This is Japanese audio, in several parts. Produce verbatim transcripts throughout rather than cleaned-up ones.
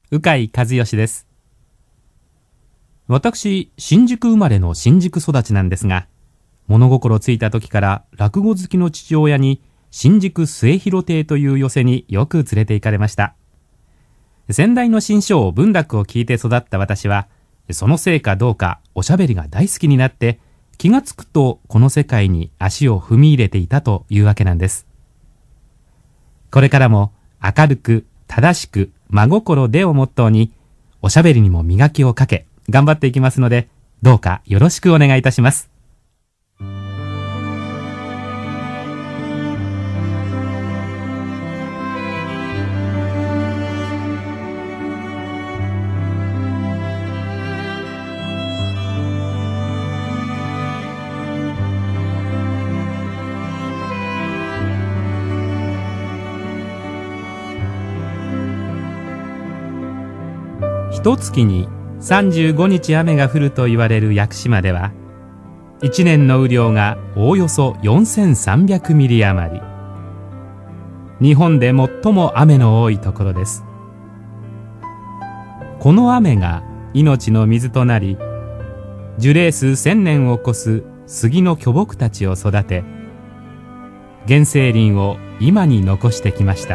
鵜飼和義です。私、新宿生まれの新宿育ちなんですが、物心ついた時から落語好きの父親に新宿末広亭という寄席によく連れて行かれました。先代の新章文楽を聞いて育った私は、そのせいかどうかおしゃべりが大好きになって、気がつくとこの世界に足を踏み入れていたというわけなんです。これからも明るく正しく真心でをモットーに、おしゃべりにも磨きをかけ頑張っていきますので、どうかよろしくお願いいたします。一月にさんじゅうごにち雨が降ると言われる屋久島では、いちねんの雨量がおおよそよんせんさんびゃくミリ余り。日本で最も雨の多いところです。この雨が命の水となり、樹齢数千年を超す杉の巨木たちを育て、原生林を今に残してきました。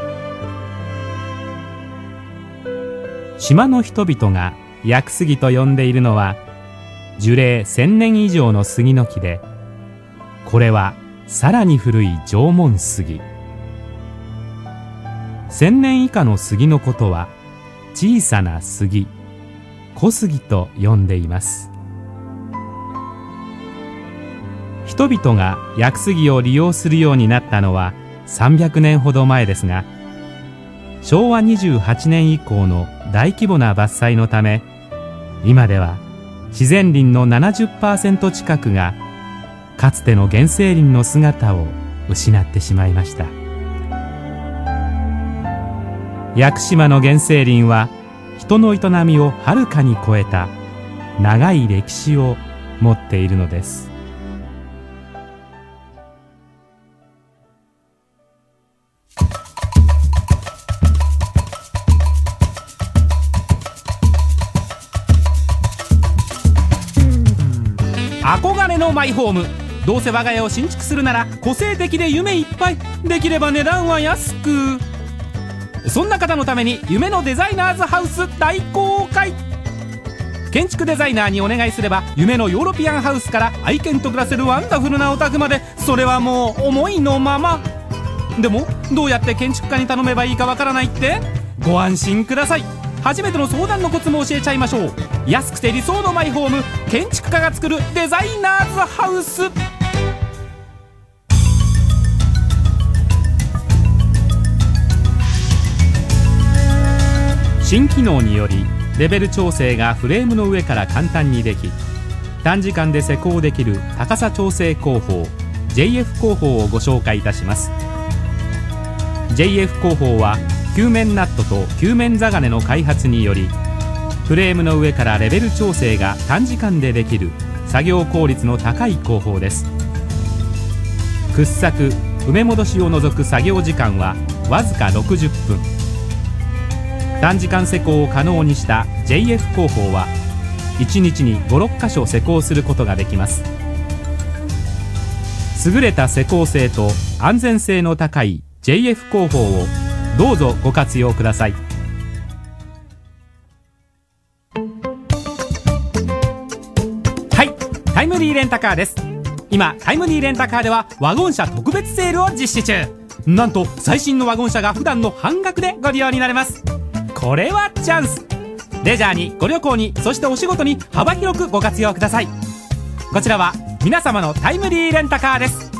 島の人々が屋久杉と呼んでいるのは、樹齢千年以上の杉の木で、これはさらに古い縄文杉。千年以下の杉のことは、小さな杉、小杉と呼んでいます。人々が屋久杉を利用するようになったのはさんびゃくねんほど前ですが、しょうわにじゅうはちねん以降の大規模な伐採のため、今では自然林の ななじゅっパーセント 近くがかつての原生林の姿を失ってしまいました。屋久島の原生林は人の営みをはるかに超えた長い歴史を持っているのです。憧れのマイホーム。どうせ我が家を新築するなら個性的で夢いっぱい、できれば値段は安く。そんな方のために夢のデザイナーズハウス大公開。建築デザイナーにお願いすれば、夢のヨーロピアンハウスから愛犬と暮らせるワンダフルなお宅まで、それはもう思いのまま。でもどうやって建築家に頼めばいいかわからないって？ご安心ください。初めての相談のコツも教えちゃいましょう。安くて理想のマイホーム、建築家が作るデザイナーズハウス。新機能によりレベル調整がフレームの上から簡単にでき、短時間で施工できる高さ調整工法 ジェイエフ 工法をご紹介いたします。 ジェイエフ 工法は球面ナットと球面座金の開発により、フレームの上からレベル調整が短時間でできる作業効率の高い工法です。掘削、埋め戻しを除く作業時間はわずかろくじゅっぷん。短時間施工を可能にした ジェイエフ 工法はいちにちにご、ろっかしょ施工することができます。優れた施工性と安全性の高い ジェイエフ 工法をどうぞご活用ください。はい、タイムリーレンタカーです。今タイムリーレンタカーではワゴン車特別セールを実施中。なんと最新のワゴン車が普段の半額でご利用になれます。これはチャンス。レジャーにご旅行に、そしてお仕事に幅広くご活用ください。こちらは皆様のタイムリーレンタカーです。